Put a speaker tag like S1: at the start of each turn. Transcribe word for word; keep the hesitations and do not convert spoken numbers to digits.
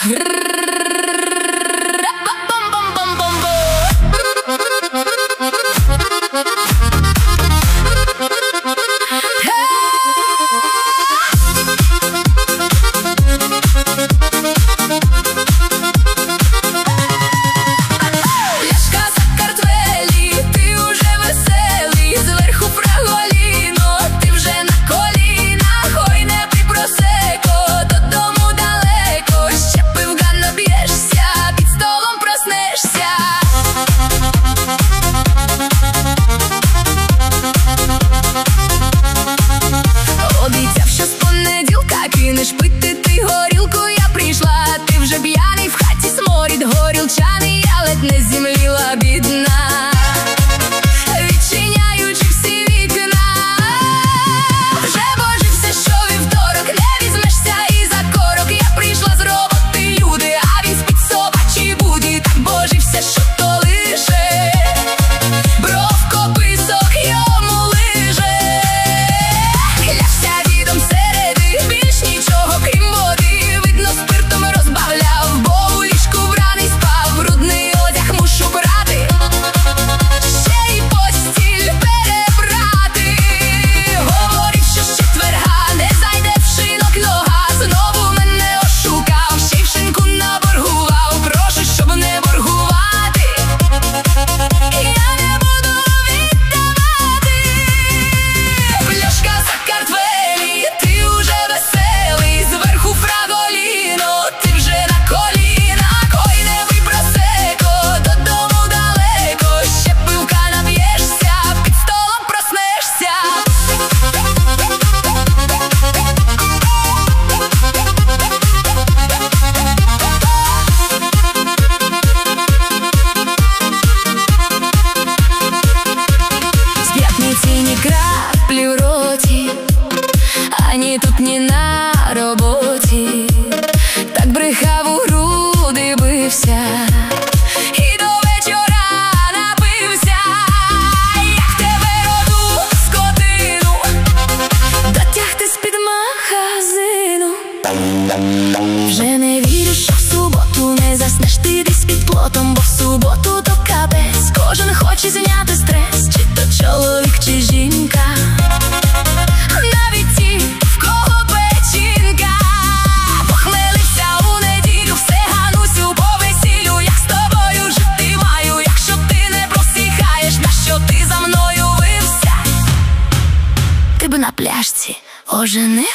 S1: Горілчаний, я ледь не зімліла бідна, відчиняючи всі вікна. Вже божився, що вівторок не візьмешся і за корок. Я прийшла з роботи, люди, а він спить собачий буді. Так божився, що то лише бровко писок йому лиже. Клявся дідом середи, більш нічого крім води. Видно, спиртом розбавляв, бо у ліжку враний спав. Брудний одяг мушу брати, ще й постіль перебрати. Говорив, що з четверга не зайде в шинок нога. Знову мене ошукав, ще й в шинку наборгував. Прошу, щоб не боргувати, я не буду віддавати. Пляшка за картвелі, ти уже веселий. Зверху фраголіно, ти вже на колінах. Ой, не вий просеко, додому далеко. Ще пивка наб'єшся, під столом проснешся. З п'ятниці ні краплі в роті, ані тут, ні на роботі. Так брехав, у груди бився і до вечора напився. Як тебе роду, скотину, дотягти з-під магазину. Вже не вірю, що в суботу не заснеш ти десь під плотом, бо в суботу то капець. Кожен хоче зняти стрес, чи то чоловік, чи жінка. Навіть ті, в кого печінка. Похмелився у неділю, все Ганусю по весіллю. Як з тобою жити маю, якщо ти не просихаєш? Нащо ти за мною вився? Ти б на пляшці оженився.